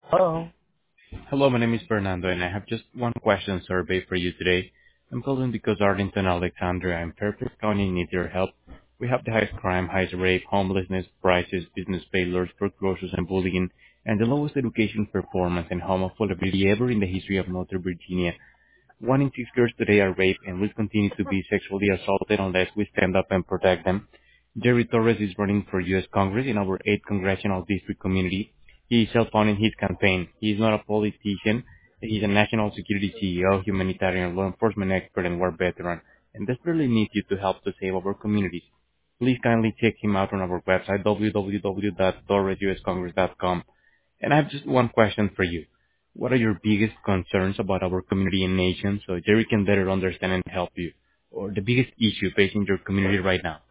Oh, Hello, my name is Fernando, and I have just one question survey for you today. I'm calling because Arlington, Alexandria, and Fairfax County need your help. We have the highest crime, highest rape, homelessness, prices, business failures, foreclosures, and bullying, and the lowest education performance and home affordability ever in the history of Northern Virginia. 1 in 6 girls today are raped and will continue to be sexually assaulted unless we stand up and protect them. Jerry Torres is running for U.S. Congress in our 8th Congressional District community. He is self-funding his campaign. He is not a politician. He's a national security CEO, humanitarian law enforcement expert, and war veteran, and desperately needs you to help to save our communities. Please kindly check him out on our website, www.torresuscongress.com. And I have just one question for you. What are your biggest concerns about our community and nation so Jerry can better understand and help you? Or the biggest issue facing your community right now?